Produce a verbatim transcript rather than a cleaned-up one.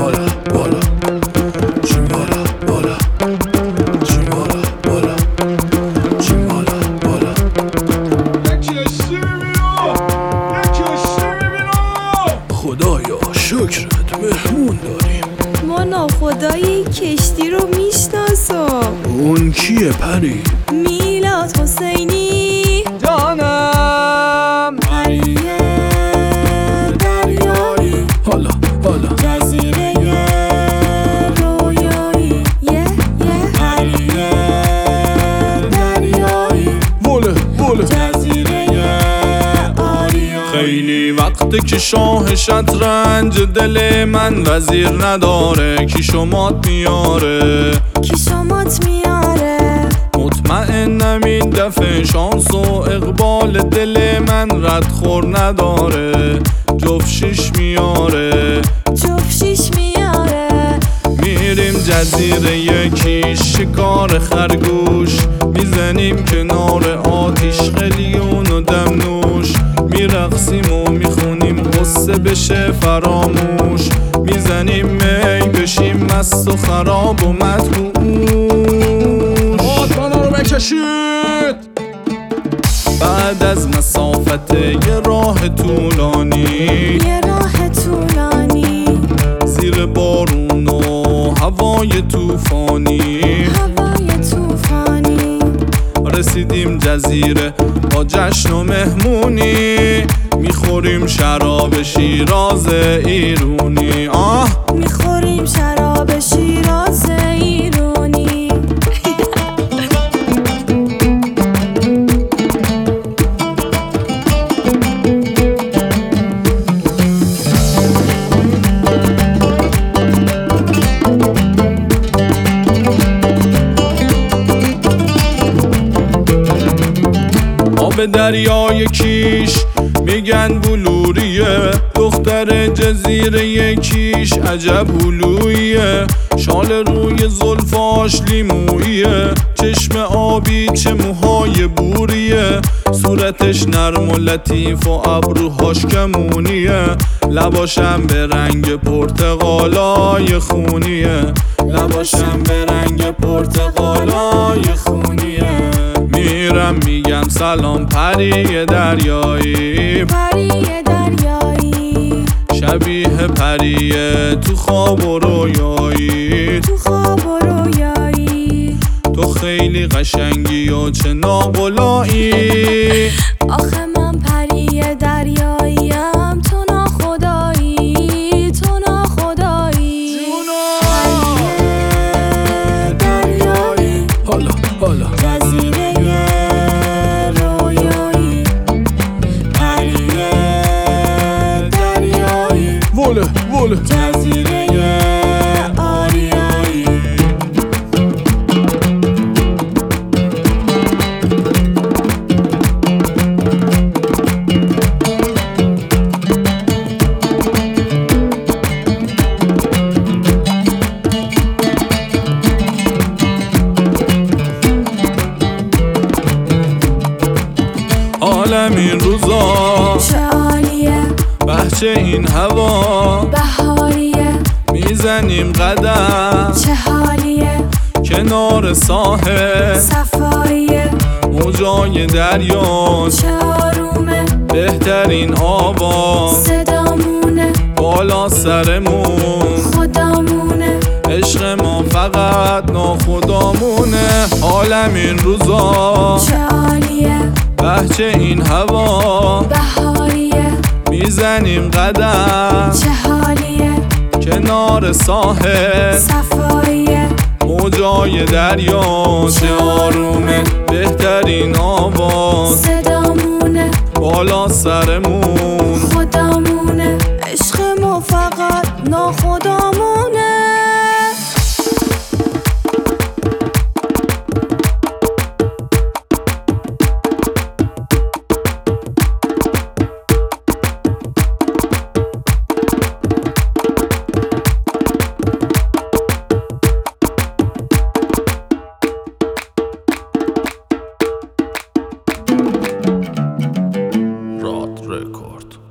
بالا بالا چین بالا بالا چین بالا بالا چین بالا بالا کشتی میبینم کشتی میبینم. خدایا شکرت مهمون داریم. ما ناخدای کشتی رو میشناسم. اون کیه پری؟ میلاد حسینی جانم پریه دریایی حالا حالا جزیره رویایی یه یه پریه دریایی بله بله جزیره آریایی. خیلی وقته که شاه شطرنج دل من وزیر نداره. کی شمات میاره کی شمات میاره. مطمئنم این دفعه شانس و اقبال دل من ردخور نداره. جفت شیش میاره جفت شیش میاره. میریم جزیره یکیش شکار خرگوش میزنیم کنار آتیش خیلیون و دمنوش. میرقصیم و میخونیم قصه بشه فراموش. میزنیم می بشیم مست و خراب و مدهوش. آتانا رو بکشید. بعد از مسافت یه راه طولانی یه راه طولانی زیر بارون و هوای طوفانی هوای طوفانی رسیدیم جزیره با جشن و مهمونی. میخوریم شراب شیراز ایرونی. آه میخوریم شراب شیراز ایرانی. آب دریای کیش میگن بلوریه. دختر جزیره یکیش عجب هلویه. شال روی زلفاش لیمویه. چشم آبی چه موهای بوریه. صورتش نرم و لطیف و ابروهاش کمونیه. لباشم به رنگ پرتقالای خونیه. لباشم به رنگ پرتقالای خونیه. میرم میگم سلام پری دریایی. پری دریایی شبیه پریه تو خواب و رویایی. تو خواب و رویایی. تو خیلی قشنگی و چه ناقلایی. آخه من پری دریاییم تو ناخدایی تو ناخدایی. پری دریایی حالا حالا جزیره رویایی. پری دریایی وله وله جزیره آریایی. حالم این روزا چه عالیه بهچه این هوا. بهاریه میزنیم قدم چه حالیه کنار ساحل. صفاییه موجای دریا چه آرومه بهترین آواز. صدامونه بالا سرمون خدامونه. عشق ما فقط ناخدامونه. حالم این روزا چه عالیه بهچه این هوا. بهاریه میزنیم قدم چه حالیه کنار ساحل. صفاییه موجای دریا چه آرومه بهترین آواز. صدامونه بالا سرمون خدامونه. عشق ما فقط ناخدامونه. راد رکورد.